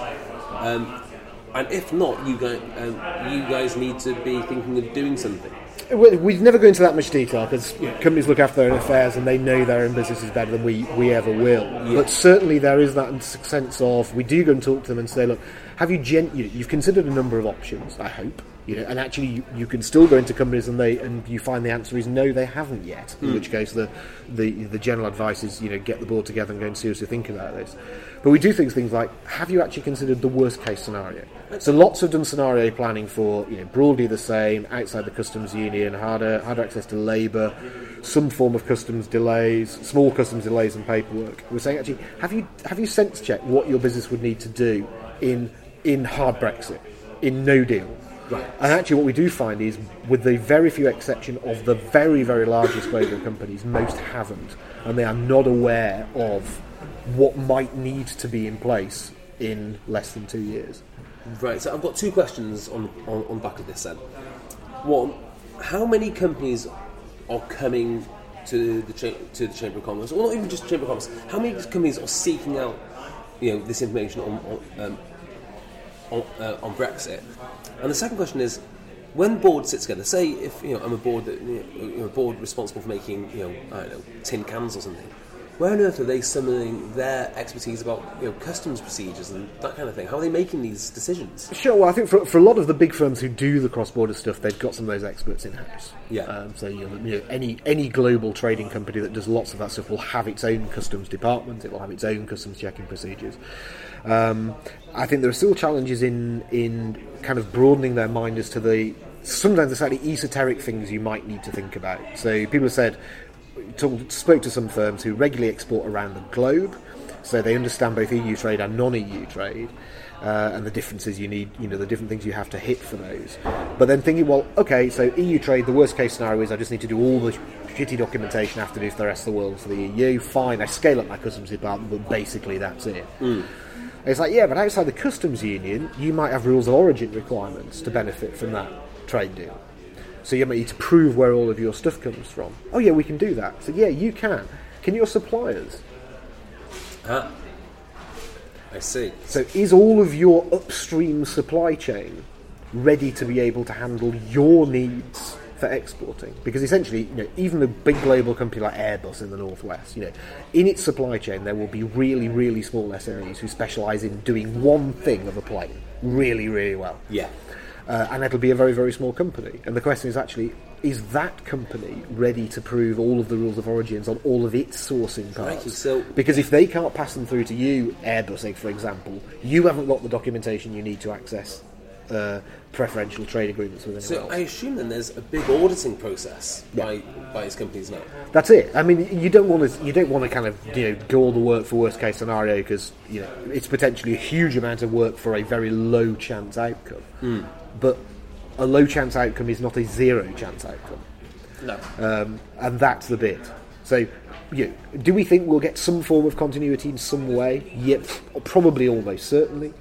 and if not, you guys need to be thinking of doing something? We'd never go into that much detail because companies look after their own affairs and they know their own businesses better than we ever will. Yeah. But certainly there is that sense of we do go and talk to them and say, look, have you've considered a number of options, I hope, and actually you can still go into companies and you find the answer is no, they haven't yet. In which case the general advice is get the board together and go and seriously think about this. But we do things like, have you actually considered the worst case scenario? So lots have done scenario planning for broadly the same, outside the customs union, harder access to labour, some form of customs delays, small customs delays and paperwork. We're saying actually, have you sense checked what your business would need to do in hard Brexit, in no deal? Right. And actually what we do find is, with the very few exception of the very, very largest global companies, most haven't, and they are not aware of what might need to be in place in less than 2 years. Right, so I've got two questions on the back of this then. One, how many companies are coming to the Chamber of Commerce, or not even just Chamber of Commerce, how many companies are seeking out this information on Brexit? And the second question is, when boards sit together, say if I'm a board a board responsible for making I don't know, tin cans or something, where on earth are they summoning their expertise about customs procedures and that kind of thing? How are they making these decisions? Sure. Well, I think for a lot of the big firms who do the cross-border stuff, they've got some of those experts in house. Yeah. So any global trading company that does lots of that stuff will have its own customs department. It will have its own customs checking procedures. I think there are still challenges in kind of broadening their mind as to sometimes the slightly esoteric things you might need to think about. So people have said, spoke to some firms who regularly export around the globe, so they understand both EU trade and non-EU trade, and the differences you need, the different things you have to hit for those. But then thinking, well, okay, so EU trade, the worst case scenario is I just need to do all the shitty documentation I have to do for the rest of the world for the EU. Fine, I scale up my customs department, but basically that's it. It's like, yeah, but outside the customs union, you might have rules of origin requirements to benefit from that trade deal. So you might need to prove where all of your stuff comes from. Oh yeah, we can do that. So yeah, you can. Can your suppliers? Ah, I see. So is all of your upstream supply chain ready to be able to handle your needs for exporting? Because essentially, even a big global company like Airbus in the Northwest, in its supply chain there will be really, really small SMEs who specialise in doing one thing of a plane really, really well. Yeah. And it'll be a very, very small company. And the question is actually, is that company ready to prove all of the rules of origins on all of its sourcing parts? Right, so because if they can't pass them through to you, Airbus, for example, you haven't got the documentation you need to access preferential trade agreements with anyone else. I assume then there's a big auditing process by these companies now. That's it. I mean, you don't want to kind of go all the work for worst case scenario, because it's potentially a huge amount of work for a very low chance outcome. But a low chance outcome is not a zero chance outcome. No. And that's the bit. So, do we think we'll get some form of continuity in some way? Yep, probably, almost certainly.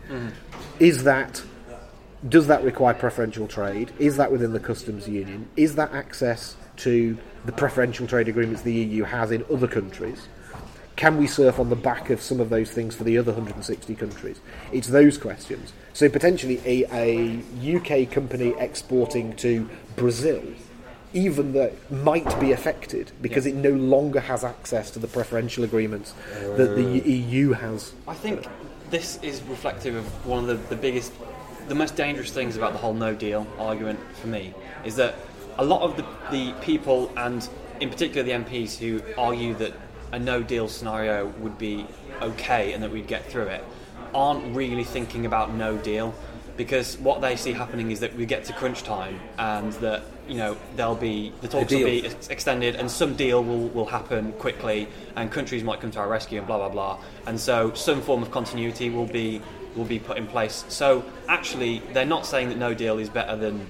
Does that require preferential trade? Is that within the customs union? Is that access to the preferential trade agreements the EU has in other countries? Can we surf on the back of some of those things for the other 160 countries? It's those questions. So potentially a UK company exporting to Brazil, even though might be affected because it no longer has access to the preferential agreements that the EU has. I think this is reflective of one of the most dangerous things about the whole no deal argument for me, is that a lot of the people, and in particular the MPs who argue that a no deal scenario would be okay and that we'd get through it, aren't really thinking about no deal, because what they see happening is that we get to crunch time and that the talks will be extended and some deal will happen quickly and countries might come to our rescue and blah blah blah, and so some form of continuity will be put in place. So actually they're not saying that no deal is better than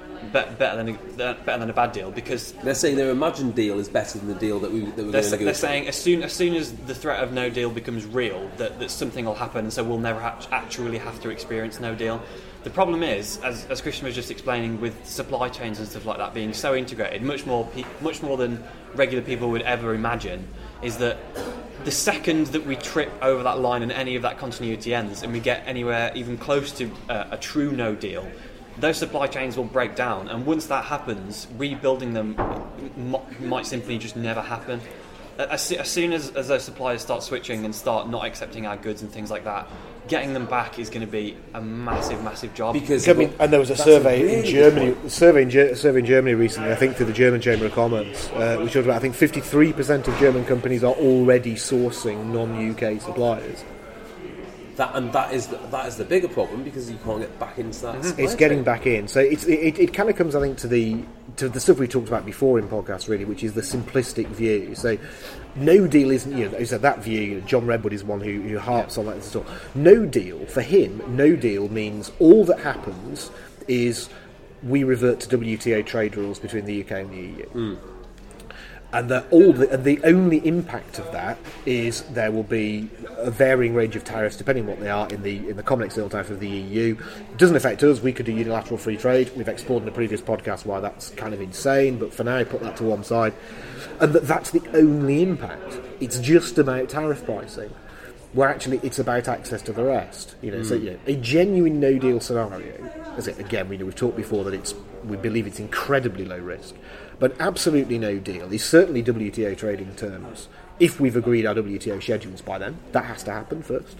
a bad deal, because they're saying their imagined deal is better than the deal that we're going to negotiate. They're saying as soon as the threat of no deal becomes real, that something will happen, so we'll never actually have to experience no deal. The problem is, as Christian was just explaining, with supply chains and stuff like that being so integrated, much more than regular people would ever imagine, is that the second that we trip over that line and any of that continuity ends and we get anywhere even close to a true no deal, those supply chains will break down, and once that happens, rebuilding them might simply just never happen. as soon as those suppliers start switching and start not accepting our goods and things like that, getting them back is going to be a massive job. Because and there was a survey in Germany, survey in Germany recently, I think, through the German Chamber of Commerce, which showed about, I think 53% of German companies are already sourcing non-UK suppliers. That is the bigger problem, because you can't get back into that. Mm-hmm. It's getting back in. So it kind of comes, I think, to the stuff we talked about before in podcasts, really, which is the simplistic view. So no deal isn't, you know, as I said, that view, John Redwood is one who harps on that sort. No deal, for him, no deal means all that happens is we revert to WTO trade rules between the UK and the EU. Mm. And the only impact of that is there will be a varying range of tariffs depending on what they are in the common external tariff of the EU. It doesn't affect us. We could do unilateral free trade. We've explored in a previous podcast why that's kind of insane, but for now, put that to one side. And that's the only impact. It's just about tariff pricing, where actually it's about access to the rest. So a genuine no deal scenario. Again, we've talked before that we believe it's incredibly low risk. But absolutely no deal is certainly WTO trading terms. If we've agreed our WTO schedules by then, that has to happen first.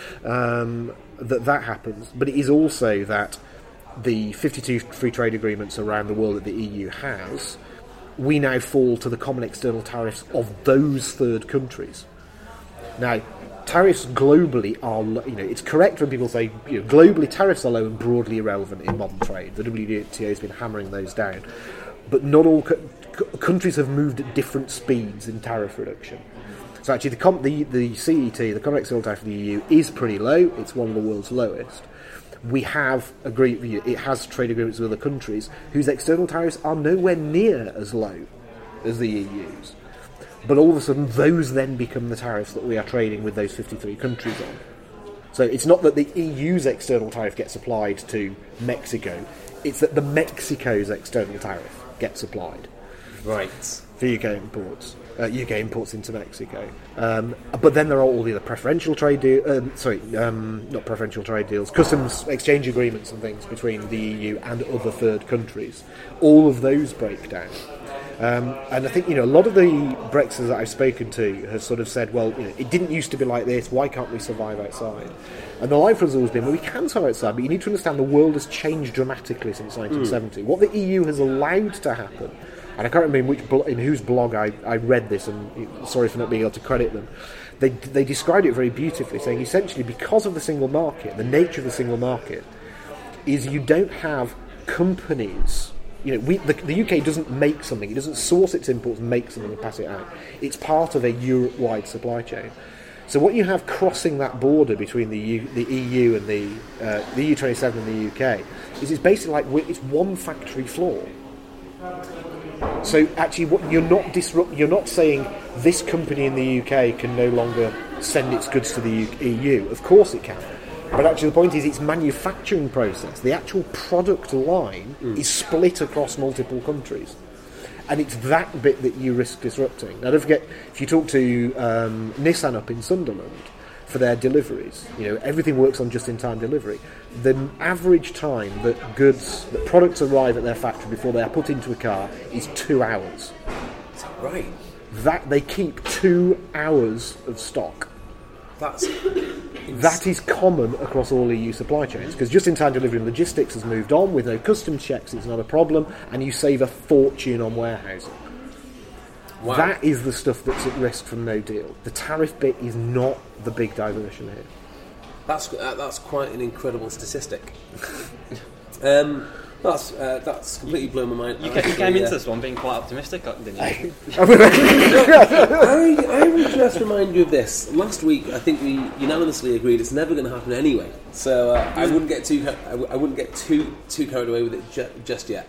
That happens. But it is also that the 52 free trade agreements around the world that the EU has, we now fall to the common external tariffs of those third countries. Now, tariffs globally are, it's correct when people say, globally tariffs are low and broadly irrelevant in modern trade. The WTO has been hammering those down. But not all countries have moved at different speeds in tariff reduction. So actually, the CET, the common external tariff of the EU, is pretty low. It's one of the world's lowest. We have agreed; it has trade agreements with other countries whose external tariffs are nowhere near as low as the EU's. But all of a sudden, those then become the tariffs that we are trading with those 53 countries on. So it's not that the EU's external tariff gets applied to Mexico; it's that the Mexico's external tariff gets applied, right, for UK imports into Mexico. But then there are all the other preferential trade not preferential trade deals, customs exchange agreements and things between the EU and other third countries. All of those break down. And I think, a lot of the Brexiters that I've spoken to have sort of said, well, it didn't used to be like this, why can't we survive outside? And the line for us has always been, well, we can survive outside, but you need to understand the world has changed dramatically since 1970. What the EU has allowed to happen, and I can't remember in whose blog I read this, and sorry for not being able to credit them, they described it very beautifully, saying essentially because of the single market, the nature of the single market, is you don't have companies. The UK doesn't make something. It doesn't source its imports, make something and pass it out. It's part of a Europe-wide supply chain. So what you have crossing that border between the EU and the EU27 and the UK is it's basically like it's one factory floor. So actually, what you're not saying this company in the UK can no longer send its goods to the EU. Of course it can. But actually the point is its manufacturing process, the actual product line, is split across multiple countries. And it's that bit that you risk disrupting. Now don't forget, if you talk to Nissan up in Sunderland for their deliveries, everything works on just-in-time delivery. The average time that products arrive at their factory before they are put into a car is 2 hours. Is that right? That they keep 2 hours of stock. That is common across all EU supply chains, because just-in-time delivery and logistics has moved on with no customs checks. It's not a problem, and you save a fortune on warehousing. Wow. That is the stuff that's at risk from no deal. The tariff bit is not the big diversion here. That's quite an incredible statistic. That's completely blown my mind. You came into this one being quite optimistic, didn't you? I would just remind you of this. Last week, I think we unanimously agreed it's never going to happen anyway. So I wouldn't get too carried away with it just yet.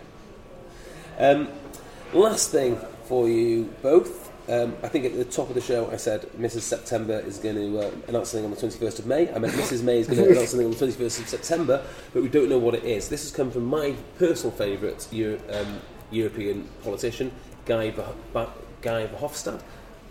Last thing for you both. I think at the top of the show I said Mrs. September is going to announce something on the 21st of May. I meant Mrs. May is going to announce something on the 21st of September, but we don't know what it is. This has come from my personal favourite European politician, Guy Verhofstadt.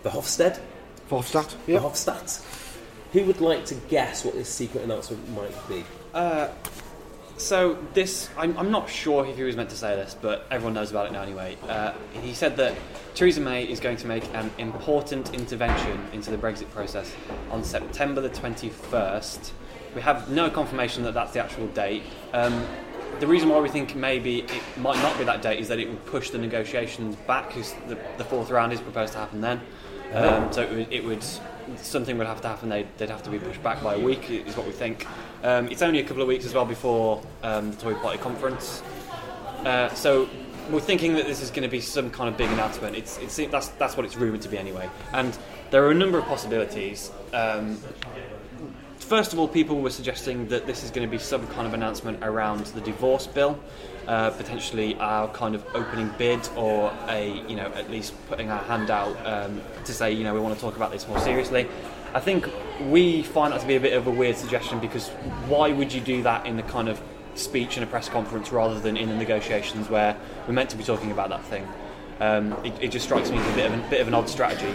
Yeah. Verhofstadt. Who would like to guess what this secret announcement might be? So this, I'm not sure if he was meant to say this, but everyone knows about it now anyway. He said that Theresa May is going to make an important intervention into the Brexit process on September the 21st. We have no confirmation that that's the actual date. The reason why we think maybe it might not be that date is that it would push the negotiations back, because the fourth round is proposed to happen then. So it would something would have to happen. They'd have to be pushed back by a week, is what we think. It's only a couple of weeks as well before the Tory Party conference. So we're thinking that this is going to be some kind of big announcement. That's what it's rumoured to be anyway. And there are a number of possibilities. First of all, people were suggesting that this is going to be some kind of announcement around the divorce bill, potentially our kind of opening bid, or at least putting our hand out to say, we want to talk about this more seriously. I think we find that to be a bit of a weird suggestion, because why would you do that in the kind of speech in a press conference rather than in the negotiations where we're meant to be talking about that thing? It just strikes me as a bit of an odd strategy.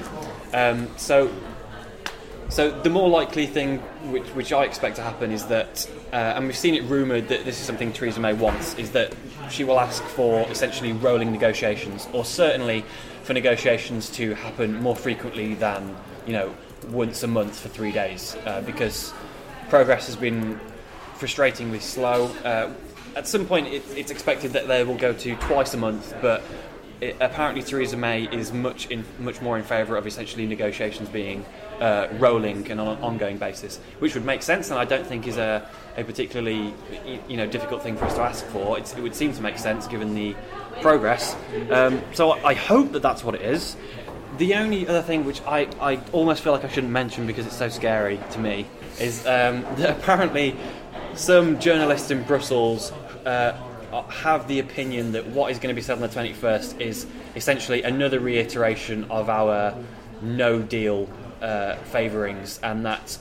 So the more likely thing, which I expect to happen, is that, and we've seen it rumoured that this is something Theresa May wants, is that she will ask for essentially rolling negotiations, or certainly for negotiations to happen more frequently than, once a month for 3 days, because progress has been frustratingly slow. At some point it's expected that they will go to twice a month, but apparently Theresa May is much more in favour of essentially negotiations being rolling and on an ongoing basis, which would make sense, and I don't think is a particularly difficult thing for us to ask for. It would seem to make sense given the progress. So I hope that that's what it is. The only other thing which I almost feel like I shouldn't mention because it's so scary to me is that apparently some journalists in Brussels have the opinion that what is going to be said on the 21st is essentially another reiteration of our no deal favourings, and that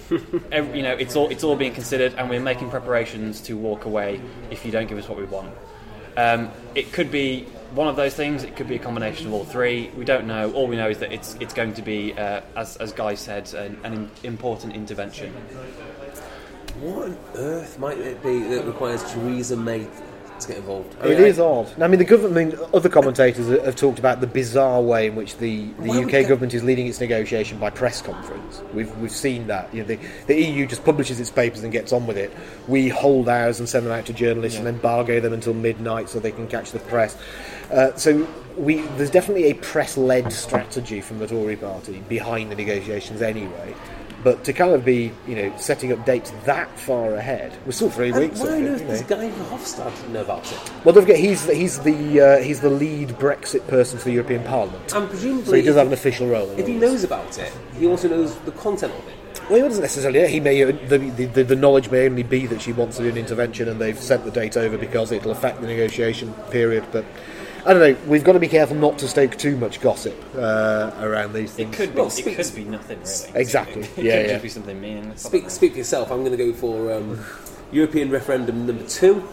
it's all being considered, and we're making preparations to walk away if you don't give us what we want. It could be one of those things. It could be a combination of all three. We don't know. All we know is that it's going to be, as Guy said, an important intervention. What on earth might it be that requires Theresa May to get involved? It is odd. I mean, the government, other commentators have talked about the bizarre way in which the UK government is leading its negotiation by press conference. We've seen that. The EU just publishes its papers and gets on with it. We hold ours and send them out to journalists and embargo them until midnight so they can catch the press. So there's definitely a press-led strategy from the Tory party behind the negotiations anyway. But to kind of be, setting up dates that far ahead, we're still 3 weeks. Why on earth does Guy Verhofstadt know about it? Well, he's the lead Brexit person for the European Parliament, and presumably, so he does have an official role. If he knows about it, he also knows the content of it. Well, he doesn't necessarily. He may the knowledge may only be that she wants to do an intervention, and they've sent the date over because it'll affect the negotiation period, but. I don't know. We've got to be careful not to stoke too much gossip around these things. It could be nothing really. Exactly. It could just be something meaningless. Speak for yourself. I'm going to go for European referendum number 2,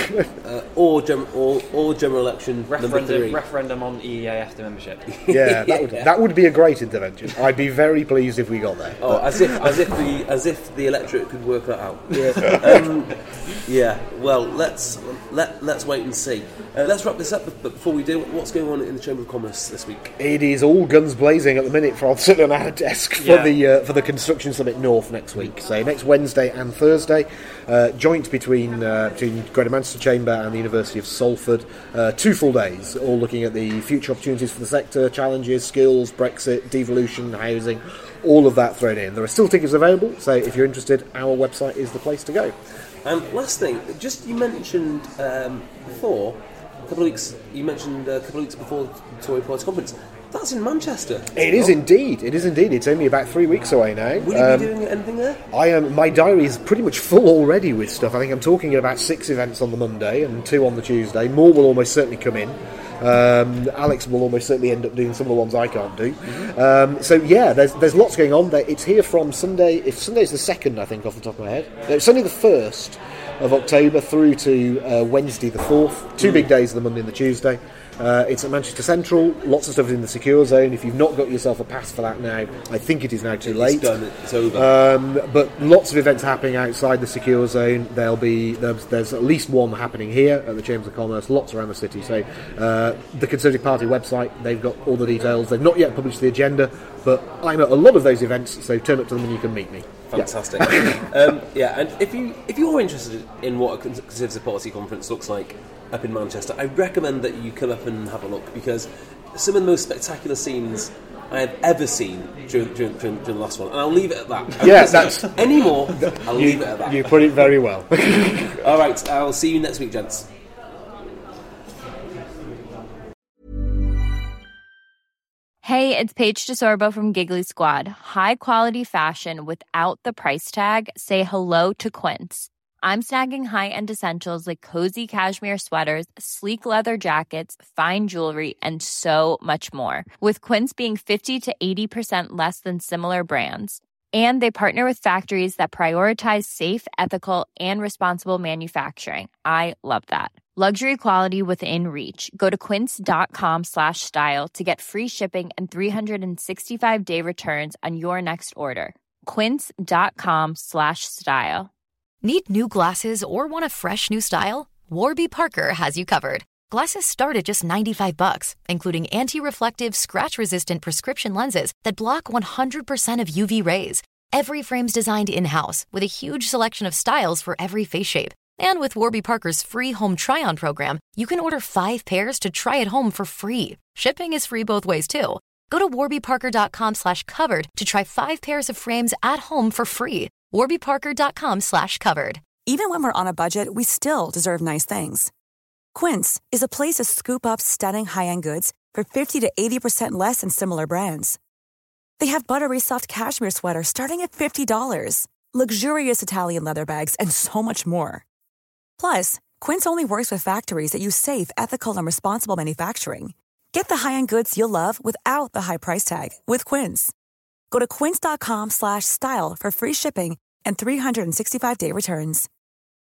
or general election number 3. Referendum on EEA membership. Yeah, that would be a great intervention. I'd be very pleased if we got there. Oh, as if the electorate could work that out. Yeah. Well, let's wait and see. Let's wrap this up. But before we do, what's going on in the Chamber of Commerce this week? It is all guns blazing at the minute for sitting on our desk for the Construction Summit North next week. So next Wednesday and Thursday, joint between Greater Manchester Chamber and the University of Salford. 2 full days, all looking at the future opportunities for the sector, challenges, skills, Brexit, devolution, housing, all of that thrown in. There are still tickets available, so if you're interested, our website is the place to go. Last thing, you mentioned before. A couple of weeks before the Tory Party conference. That's in Manchester. It is indeed. It's only about 3 weeks away now. Will you be doing anything there? I am. My diary is pretty much full already with stuff. I think I'm talking about 6 events on the Monday and 2 on the Tuesday. More will almost certainly come in. Alex will almost certainly end up doing some of the ones I can't do. There's lots going on. It's here from Sunday. If Sunday's the 2nd, I think, off the top of my head. It's Sunday the 1st of October through to Wednesday the 4th. 2 big days, the Monday and the Tuesday. It's at Manchester Central. Lots of stuff is in the secure zone. If you've not got yourself a pass for that now, I think it is now too late. It's done. It's over. But lots of events happening outside the secure zone. There's at least one happening here at the Chambers of Commerce. Lots around the city. So the Conservative Party website, they've got all the details. They've not yet published the agenda, but I'm at a lot of those events. So turn up to them and you can meet me. Fantastic. And if you're interested in what a Conservative Party conference looks like up in Manchester, I recommend that you come up and have a look, because some of the most spectacular scenes I have ever seen during the last one, and I'll leave it at that. That's any more. I'll leave it at that. You put it very well. All right, I'll see you next week, gents. Hey, it's Paige DeSorbo from Giggly Squad. High quality fashion without the price tag. Say hello to Quince. I'm snagging high-end essentials like cozy cashmere sweaters, sleek leather jackets, fine jewelry, and so much more. With Quince being 50 to 80% less than similar brands. And they partner with factories that prioritize safe, ethical, and responsible manufacturing. I love that. Luxury quality within reach. Go to quince.com/style to get free shipping and 365-day returns on your next order. Quince.com/style. Need new glasses or want a fresh new style? Warby Parker has you covered. Glasses start at just $95, including anti-reflective, scratch-resistant prescription lenses that block 100% of UV rays. Every frame's designed in-house with a huge selection of styles for every face shape. And with Warby Parker's free home try-on program, you can order 5 pairs to try at home for free. Shipping is free both ways, too. Go to warbyparker.com/covered to try 5 pairs of frames at home for free. warbyparker.com/covered. Even when we're on a budget, we still deserve nice things. Quince is a place to scoop up stunning high-end goods for 50 to 80% less than similar brands. They have buttery soft cashmere sweaters starting at $50, luxurious Italian leather bags, and so much more. Plus, Quince only works with factories that use safe, ethical, and responsible manufacturing. Get the high-end goods you'll love without the high price tag with Quince. Go to quince.com/style for free shipping and 365-day returns.